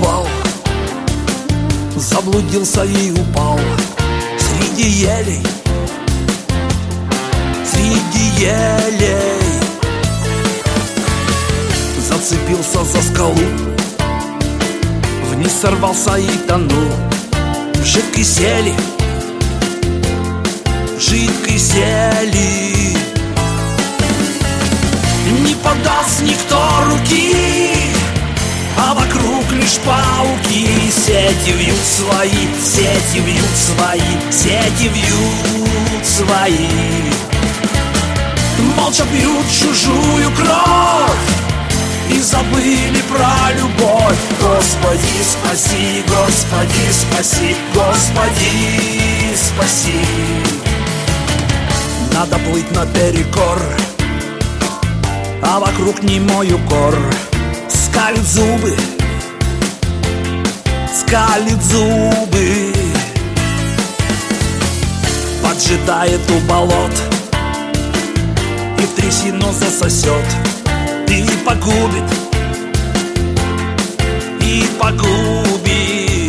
упал, заблудился и упал среди елей, среди елей. Зацепился за скалу, вниз сорвался и тонул в жидкой сели, в жидкой сели. Не подаст никто руки, а вокруг лишь пауки. Сети вьют свои, сети вьют свои, сети вьют свои. Молча пьют чужую кровь и забыли про любовь. Господи, спаси, Господи, спаси, Господи, спаси. Надо плыть наперекор, а вокруг немой укор. Скалит зубы, скалит зубы, поджидает у болот и в трясину засосет, и погубит, и погубит.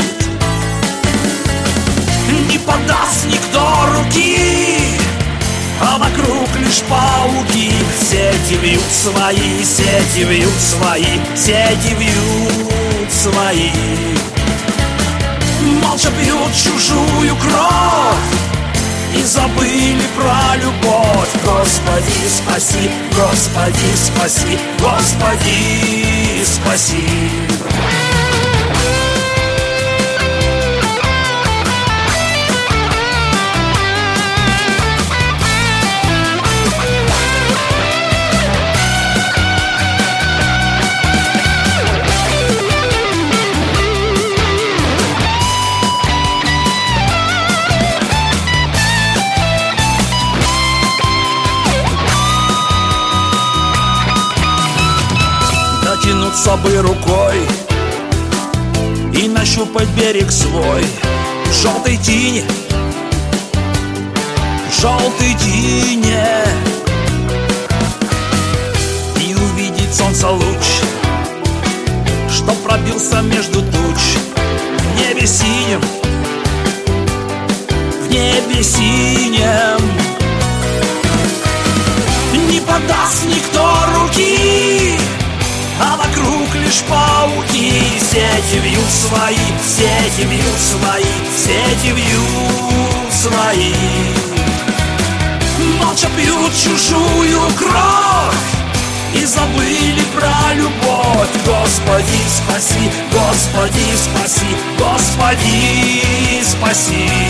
Не подаст никто руки, а вокруг лишь пауки. Сети вьют свои, сети вьют свои, сети вьют свои. Молча пьют чужую кровь и забыли про любовь. Господи, спаси, Господи, спаси, Господи, спаси. Дотянуться бы рукой и нащупать берег свой в желтой тине, в желтой тине, и увидеть солнца луч, что пробился между туч в небе синем, в небе синем. Не подаст никто руки, а вокруг лишь пауки. Сети вьют свои, сети вьют свои, сети вьют свои. Молча пьют чужую кровь и забыли про любовь. Господи, спаси, Господи, спаси, Господи, спаси.